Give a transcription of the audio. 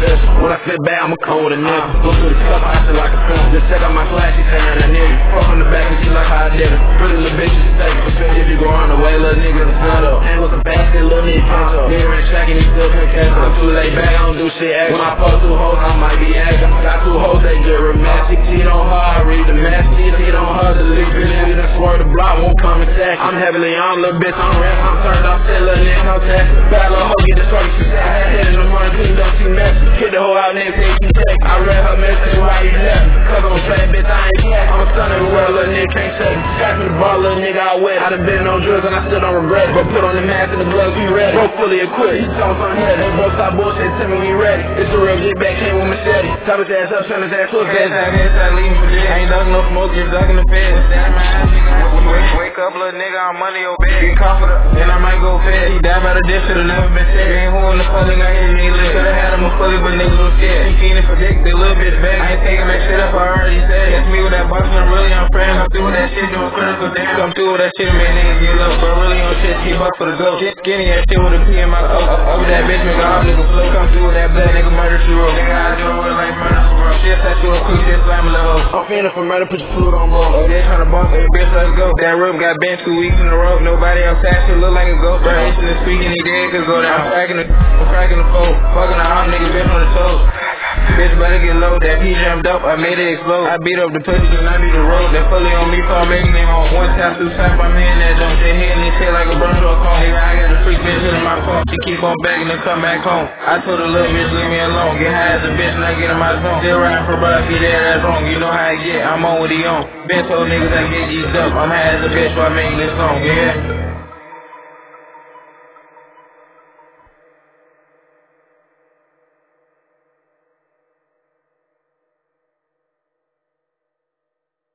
special. When I flip back, I'm a colder nigga. Go through the stuff, I feel like a film. Just check out my flash, she saying that nigga. Fuck on the back and she like how I did it. Pretty little bitch, she stay. If you go on the way, little nigga, the set up. Hang with the basket, little nigga catch up. Nigga ran track and he still can't catch up. I'm too laid back, I don't do shit extra. When I post 2 hoes, I might be acting. Got 2 hoes, they get romantic. Cheat on her, I read the mess. Cheat on her, the little bitch. We done swear the block won't come attack. I'm heavily on, little bitch, I'm rap. I'm turned off, shit, little nigga, no tax. Bad little hoe, get the shorty, she said. Had head in the morning, cleaned up, she messy. Hit the hoe out, nigga, take you check. I read her message, why you left? Cause I'm a fat bitch, I ain't flat. I'm a son everywhere, little nigga, can't check. Pass me the ball, little nigga, I wet. I done been on drugs and I still don't regret it. But put on the mask and the gloves, we ready. Bro, fully equipped, he talk on head. They broke stop bullshit, tell me we ready. It's a real get back, came with machete. Top his ass up, turn his ass to a gas. I leave for this. I ain't ducking no smoke, just ducking the feds. Wake up, little nigga, I'm under your bed. Get comforted, then I might go fed. He died by the death, should've never been said. You ain't who in the public, I hear me live. Should've had him a fully, but niggas was scared. He fiending for dick, they little bitch back. I ain't taking that shit up, I already said. Catch me with that boxing, I'm really on friends. I'm through with that shit, doing critical damage. Come through with that shit, man, niggas get low. But really on shit, keep up for the go. Get skinny, that shit with a P in my coat. Over that bitch, make a hot nigga flow. Come through with that black nigga, murder she wrote. Nigga, I do it like murder she wrote. Shit, that shit, quick shit, slam a little hoe. I'm fiending for murder, put your food on roll. Oh, they tryna bump, hey bitch, let's go. That room got bent 2 weeks in a row. Nobody outside, shit look like a ghost. Bro, ain't shit speaking, he dead, cause go down. I'm cracking the foe. Fucking the hot nigga, bitch on the toes. Bitch better get low, that P jumped up, I made it explode. I beat up the pussy and I beat the road. That fully on me, so I'm making it home. 1 tap, 2 tap, I'm in that jump. They hitting this shit like a burn to a cone. Nigga, I got a freak bitch hitting my phone. She keep on begging to come back home. I told the little bitch, leave me alone. Get high as a bitch and I get in my zone. Still riding for brother, be there, that's wrong. You know how I get, I'm on what he on. Bitch told niggas I get G'd up. I'm high as a bitch, so I make this song, yeah.